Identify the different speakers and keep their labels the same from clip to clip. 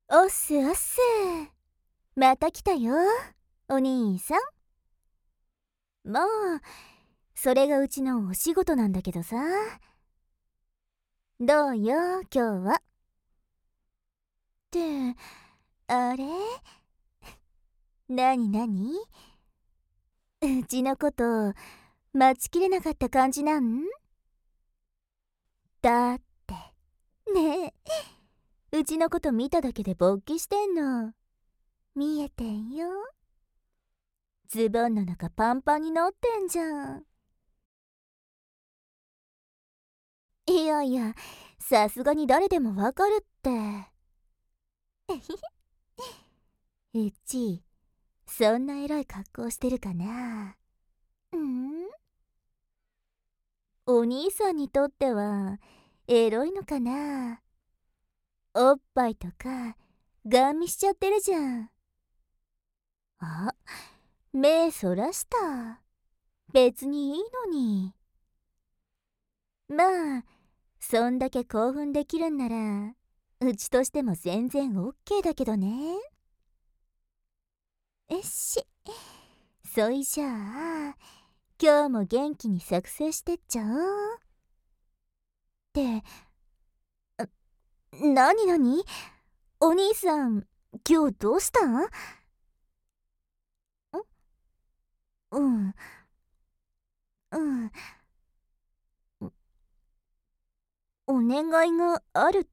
Speaker 1: おっすおっす。また来たよ、お兄さん。もう、それがうちのお仕事なんだけどさ。どうよ、今日は。って、あれなになに？うちのこと待ちきれなかった感じなん？だって、ねえ、うちのこと見ただけで勃起してんの。見えてんよ。ズボンの中パンパンになってんじゃん。いやいや、さすがに誰でもわかるって。うち、そんなエロい格好してるかな？お兄さんにとっては、エロいのかな？おっぱいとか、ガン見しちゃってるじゃん。あ、目そらした。別にいいのに。まあ、そんだけ興奮できるんなら、うちとしても全然オッケーだけどね。よし。そいじゃあ、今日も元気に作成してっちゃおう。って、なになに？お兄さん、今日どうしたん？うん、うん。お願いがあるって？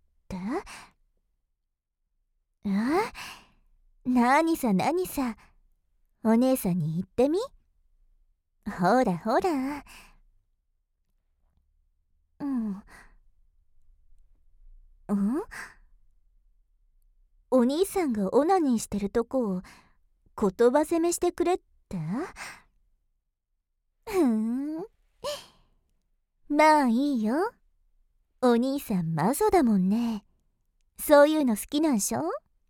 Speaker 1: え？なにさなにさ、お姉さんに言ってみ。ほらほら。うん。うん？お兄さんがオナニーしてるとこを言葉責めしてくれって？ふーん。まあいいよ。お兄さんマゾだもんね。そういうの好きなんしょ？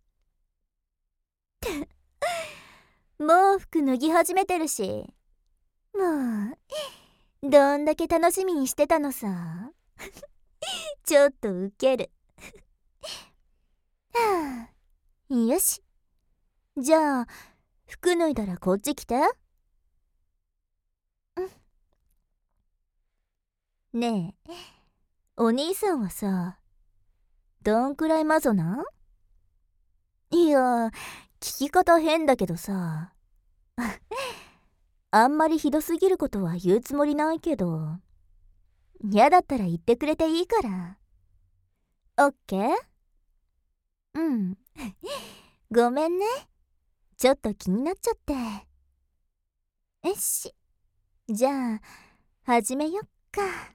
Speaker 1: もう服脱ぎ始めてるし。もう、どんだけ楽しみにしてたのさ。ちょっとウケる。はあ、よし。じゃあ、服脱いだらこっち来て。ねえ、お兄さんはさ、どんくらいマゾなん？いや、聞き方変だけどさ。あんまりひどすぎることは言うつもりないけど、嫌だったら言ってくれていいから。オッケー？うん。ごめんね。ちょっと気になっちゃって。よし。じゃあ、始めよっか。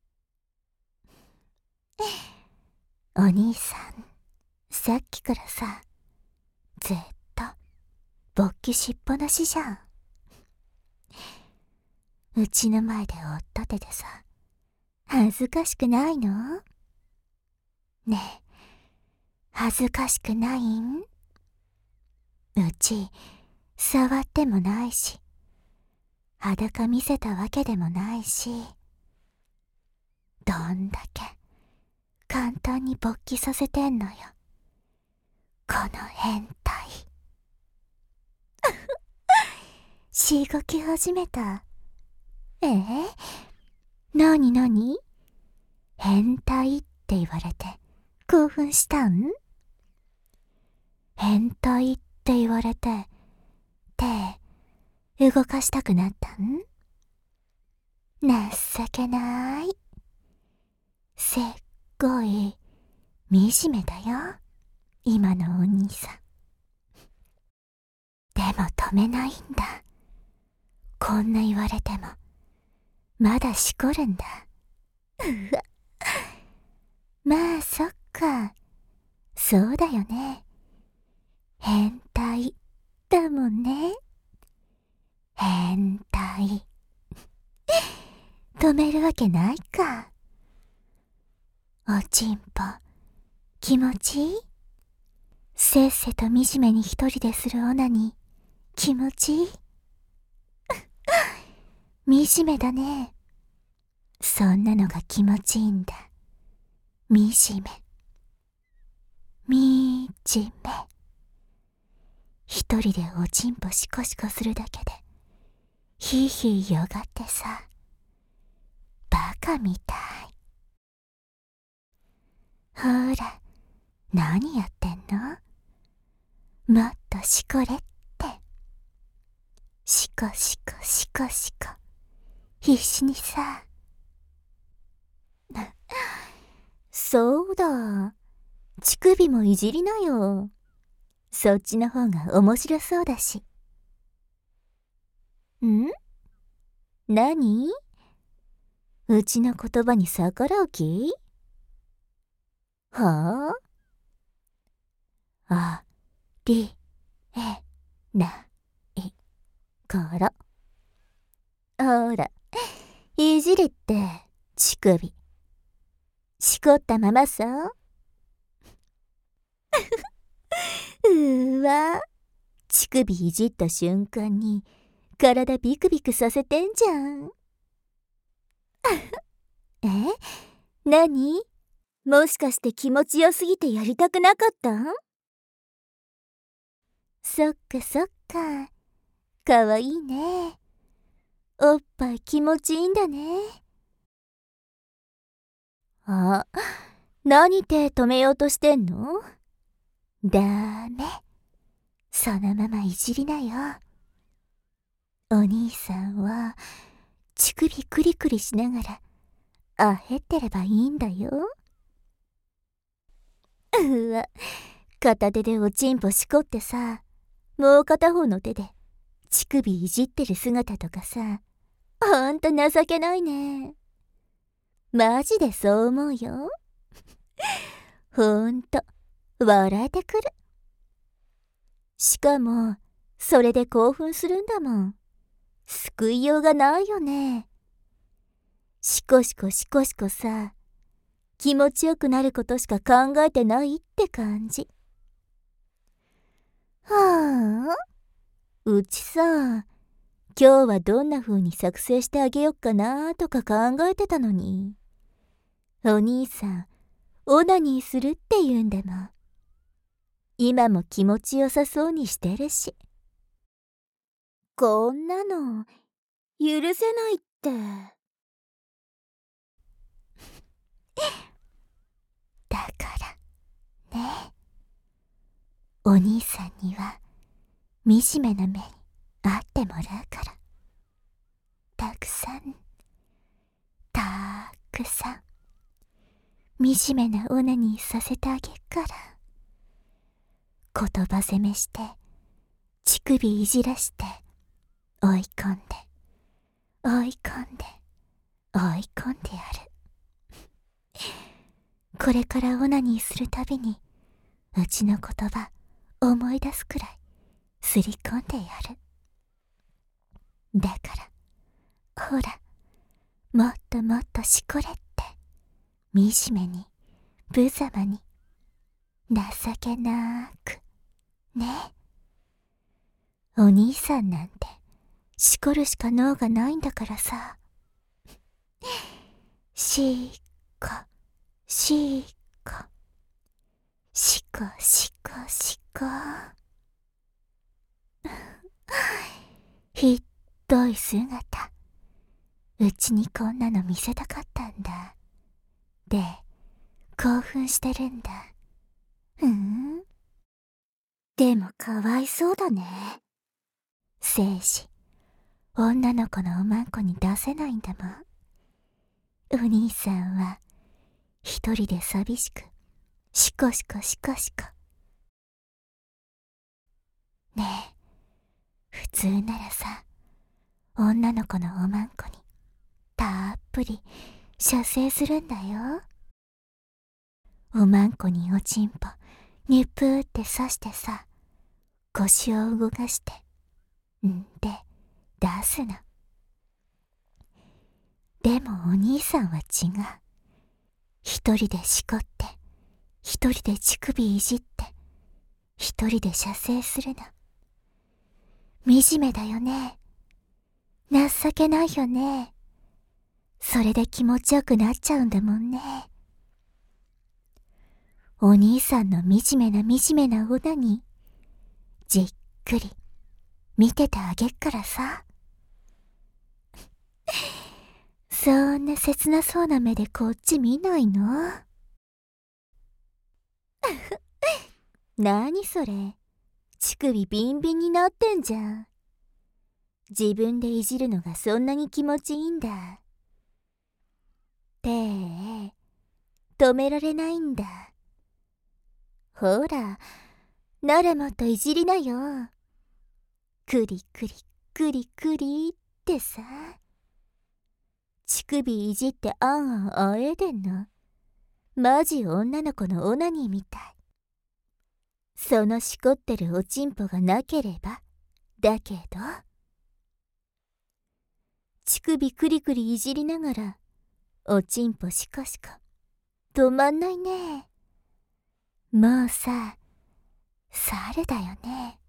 Speaker 1: お兄さん、さっきからさ、ずっと勃起しっぱなしじゃん。うちの前で追っ立ててさ、恥ずかしくないの？ねえ、恥ずかしくないん？うち、触ってもないし、裸見せたわけでもないし、どんだけ簡単に勃起させてんのよ、この変態。しごき始めた。なになに？変態って言われて興奮したん？変態って言われて手動かしたくなったん？情けない。すっごい惨めだよ、今のお兄さん。でも止めないんだ。こんな言われてもまだしこるんだ。うわ、まあそっか、そうだよね。変態だもんね。変態。止めるわけないか。おちんぽ、気持ちいい？せっせと惨めに一人でするオナに気持ちいい？惨めだね。そんなのが気持ちいいんだ。惨め。 ちめ。一人でおちんぽシコシコするだけでヒーヒーよがってさ、バカみたい。ほら、何やってんの？もっとしこれって。シコシコシコシコ、必死にさ。そうだ、乳首もいじりなよ。そっちの方が面白そうだし。ん？何？うちの言葉に逆らう気？はあ？ありえないから。ほら、いじりって乳首。しこったままさ。わ、乳首いじった瞬間に体ビクビクさせてんじゃん。え？何？もしかして気持ちよすぎてやりたくなかったん？そっかそっか、かわいいね。おっぱい気持ちいいんだね。あ、何手止めようとしてんの？ダメ。そのままいじりなよ。お兄さんは乳首クリクリしながらあへってればいいんだよ。うわ、片手でおちんぽしこってさ、もう片方の手で乳首いじってる姿とかさ、ほんと情けないね。マジでそう思うよ。ほんと笑えてくる。しかもそれで興奮するんだもん。救いようがないよね。シコシコシコシコさ、気持ちよくなることしか考えてないって感じ。はあ、うちさ、今日はどんな風に作成してあげよっかなとか考えてたのに、お兄さんオナニーするって言うんだもん。今も気持ちよさそうにしてるし。こんなの許せないって。だからね、お兄さんには惨めな目に遭ってもらうから。たくさん惨めなオナニーさせてあげっから。言葉責めして乳首いじらして追い込んで追い込んで追い込んでやる。これからオナニーするたびにうちの言葉思い出すくらいすり込んでやる。だからほら、もっともっとしこれって惨めに無様に情けなくね。お兄さんなんてしこるしか能がないんだからさ。しこしこしこしこしこ。ひっどい姿、うちにこんなの見せたかったんだ。で、興奮してるんだ。でもかわいそうだね。精子、女の子のおまんこに出せないんだもん。お兄さんは一人で寂しくシコシコシコシコ。ねえ、普通ならさ、女の子のおまんこにたっぷり射精するんだよ。おまんこにおちんぽニュップーって刺してさ、腰を動かしてんで出すの。でもお兄さんは違う。一人でしこって一人で乳首いじって一人で射精するの。惨めだよね。情けないよね。それで気持ちよくなっちゃうんだもんね。 お兄さんの惨めなオナにじっくり見ててあげっからさ。そんな切なそうな目でこっち見ないの？なにそれ、乳首ビンビンになってんじゃん。自分でいじるのがそんなに気持ちいいんだ。止められないんだ。ほら、ならもっといじりなよ。クリクリクリクリってさ。乳首いじってあんあえでんの。マジ女の子のオナニーみたい。そのしこってるおちんぽがなければだけど、乳首クリクリいじりながらおちんぽしこしこ止まんないね。もうさ、猿だよね。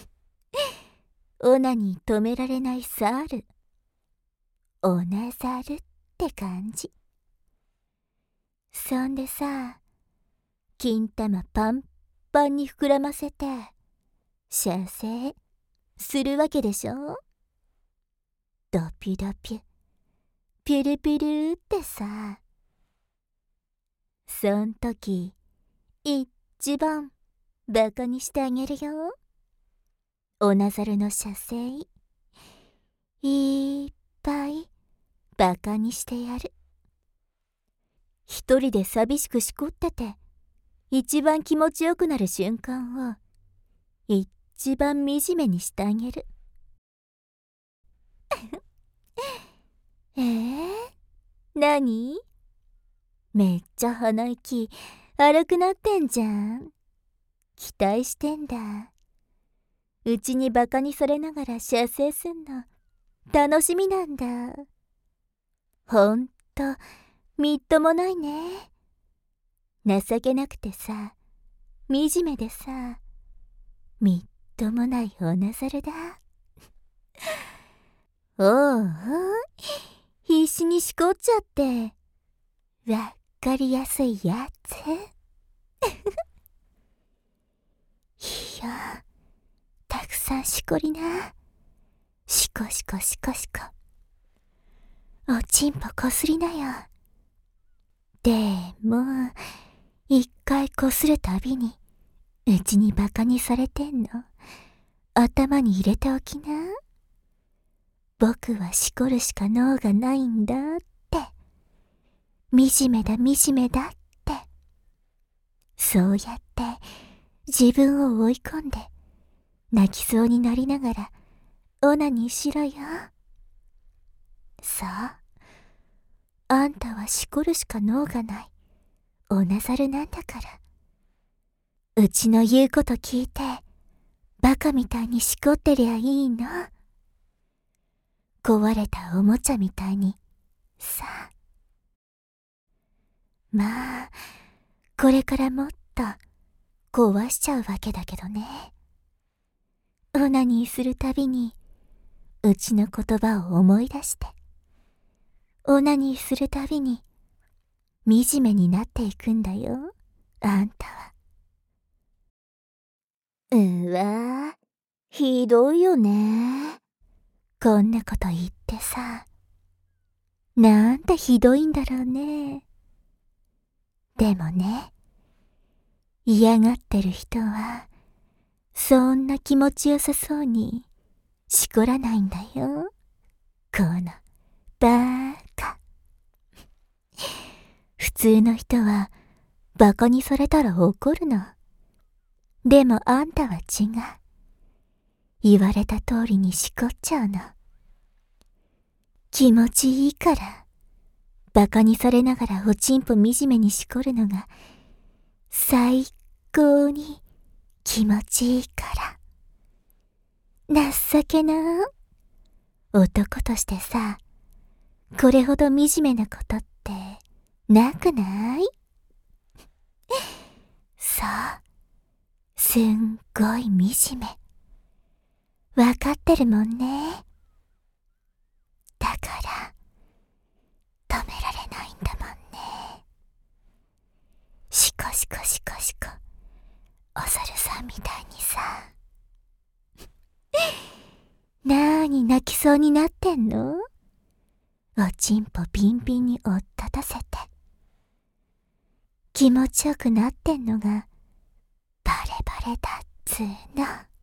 Speaker 1: オナニー止められない猿。オナザルって感じ。そんでさ、金玉パンパンに膨らませて射精するわけでしょ。ドピュドピュピュルピュルってさ。そん時一番バカにしてあげるよ。オナザルの射精いっぱいバカにしてやる。一人で寂しくしこってて一番気持ちよくなる瞬間を一番惨めにしてあげる。何？めっちゃ鼻息荒くなってんじゃん。期待してんだ。うちにバカにされながら射精すんの楽しみなんだ。ほんとみっともないね。情けなくてさ、惨めでさ、みっともないおなざるだ。おう、必死にしこっちゃってわっかりやすいやつ。いや、たくさんしこりな。しこしこしこしこ。おちんぽこすりなよ。でも一回こするたびにうちにバカにされてんの頭に入れておきな。僕はしこるしか能がないんだって。惨めだって。そうやって自分を追い込んで泣きそうになりながらオナニーしろよ。さあ、あんたはしこるしか能がないおなざるなんだから、うちの言うこと聞いてバカみたいにしこってりゃいいの。壊れたおもちゃみたいにさ。まあこれからもっと壊しちゃうわけだけどね。オナニーするたびにうちの言葉を思い出して、オナニーするたびに惨めになっていくんだよ、あんたは。うわ、ひどいよね。こんなこと言ってさ、なんてひどいんだろうね。でもね、嫌がってる人はそんな気持ちよさそうにしこらないんだよ、このバーカ。普通の人はバカにされたら怒るの。でもあんたは違う。言われた通りにしこっちゃうの。気持ちいいから。バカにされながらおちんぽ惨めにしこるのが最高に気持ちいいから。情けな。男としてさ、これほど惨めなことってなくない？そう、すんごい惨め。わかってるもんね。だから止められないんだもんね。しこしこしこしこ、お猿さんみたいにさ。なーに泣きそうになってんの？おちんぽピンピンにおっ立たせて。気持ちよくなってんのがバレバレだっつーの。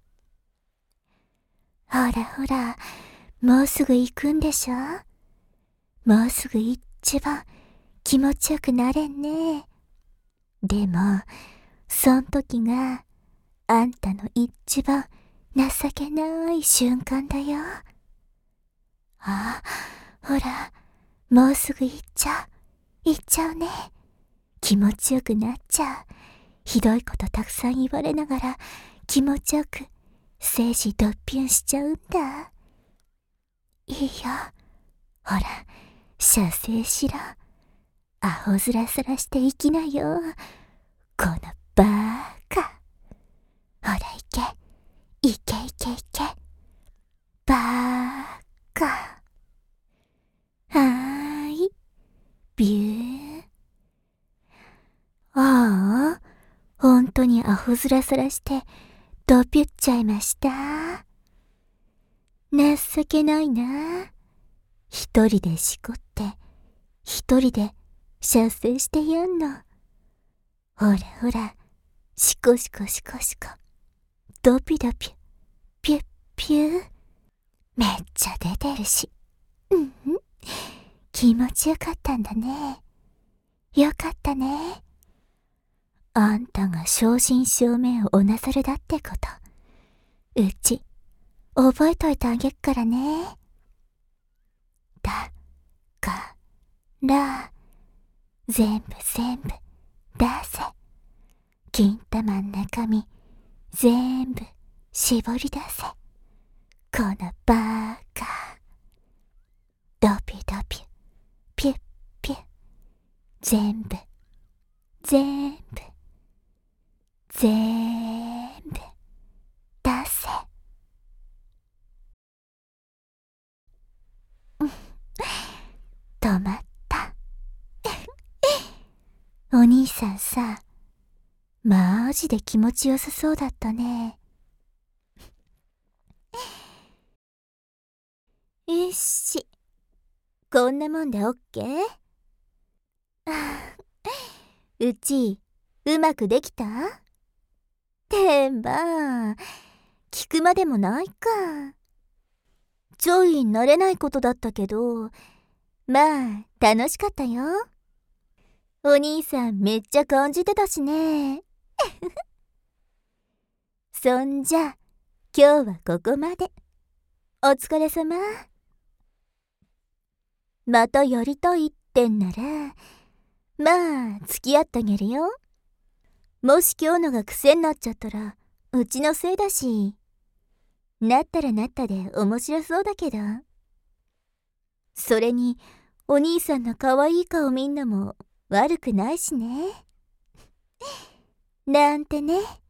Speaker 1: ほらほら、もうすぐ行くんでしょ？もうすぐ一番気持ちよくなれんね。でも、そん時があんたの一番情けない瞬間だよ。あ、ほら、もうすぐ行っちゃうね。気持ちよくなっちゃう。ひどいことたくさん言われながら気持ちよく精子ドッピュンしちゃうんだ。いいよ。ほら、射精しろ。アホ面さらしていきなよ。このバーカ。ほら、いけ。バーカ。はーい。ビュー。ああ、ほんとにアホ面さらしてドピュっちゃいました。情けないな。一人でしこって、一人で射精してやんの。ほらほら、しこしこしこしこ。ドピドピュ、ピュッピュー。めっちゃ出てるし。気持ちよかったんだね。よかったね。あんたが正真正銘おなさるだってこと。うち、覚えといてあげっからね。だ、から、全部出せ。金玉ん中身、全部絞り出せ。このバーカ。ドピドピュ、ピュッピュ。全部出せ。止まった。お兄さんさ、マジで気持ちよさそうだったね。よし。こんなもんでオッケー？うち、うまくできた？てんば、聞くまでもないか。ちょい慣れないことだったけど、まあ、楽しかったよ。お兄さんめっちゃ感じてたしね。そんじゃ、今日はここまで。お疲れ様。またやりたいってんなら、まあ、付き合ってあげるよ。もし今日のが癖になっちゃったら、うちのせいだし。なったらなったで面白そうだけど。それに、お兄さんの可愛い顔見んのも悪くないしね。なんてね。